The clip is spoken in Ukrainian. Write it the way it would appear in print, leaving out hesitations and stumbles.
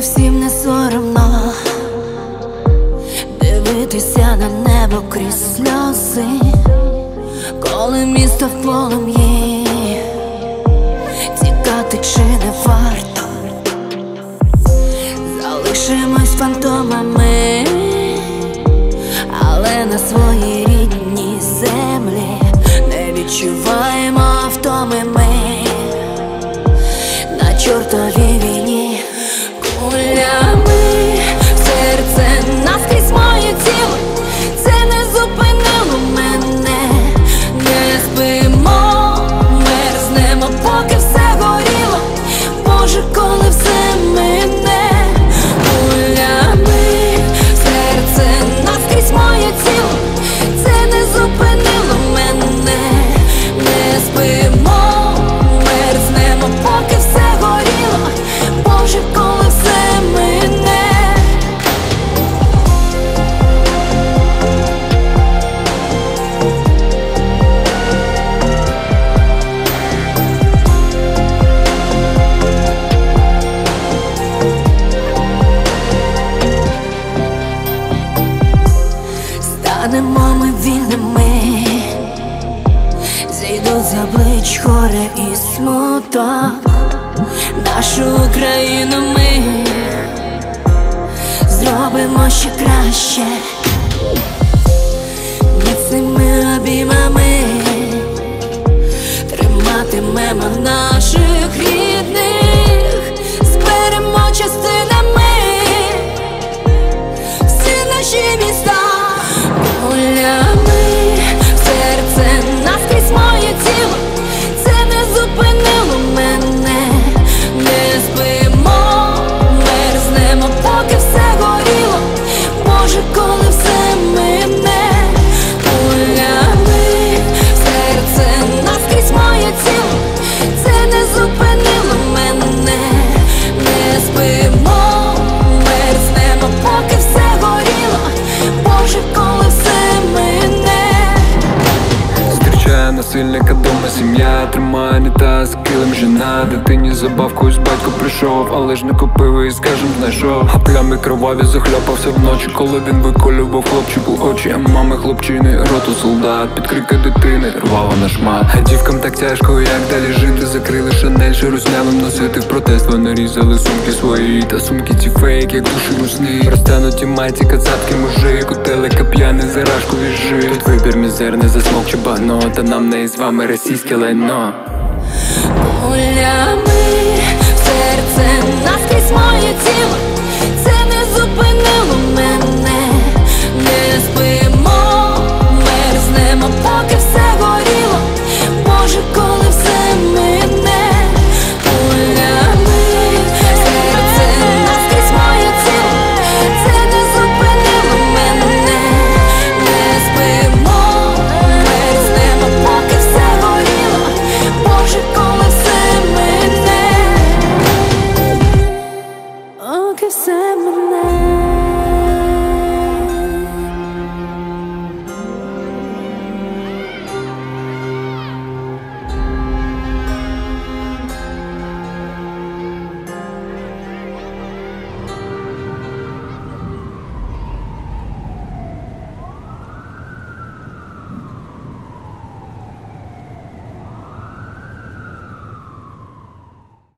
всім не соромно дивитися на небо крізь сльози, коли місто в полум'ї. Тікати чи не варто? Залишимось фантомами, але на своїй рідній землі не відчуваємо втоми ми. На чортовій війні кулями в серце наскрізь моє тіло. Це не зупинило мене. Не спимо, мерзнемо, поки все горіло. Боже, коли все мине. Кулями в серце наскрізь моє тіло. Це не зупинило мене. Не спимо, мерзнемо, поки все горіло. Боже, коли все мине. Станемо ми вільними, зійдуть з облич горе і смуток. Нашу Україну ми зробимо ще краще. Міцними обіймами триматимемо наших рідних, зберемо частинами всі наші міста. Кулями в серце наскрізь моє тіло. Це не зупинило мене. Не спимо, мерзнемо, поки все горіло. Боже, коли все мине. Кулями в серце наскрізь моє тіло. Це не зупинило мене. Не спимо, мерзнемо, поки все горіло. Боже, коли все мине. Зустрічає насильника дома сім'я, тримає унітаз, килим жена. Дитині забавку ось батько прийшов, але ж не купив і, скажем, знайшов. А плями кроваві захльопався вночі, коли він виколював хлопчику очі. А мами хлопчини, роту солдат, під крики дитини рвала на шмат. А дівкам так тяжко, як далі жити. Закрили Шанель, що руснявим носити в протест. Вони різали сумки свої, та сумки ці фейк, як душі русні. Розтянуті майці, кацапки, мужик, у телека п'яний, зарашку віжи. Тут вибір мізерний, засмокче багно, та нам не із вами російське лайно. Кулями в серце наскрізь моє тіло.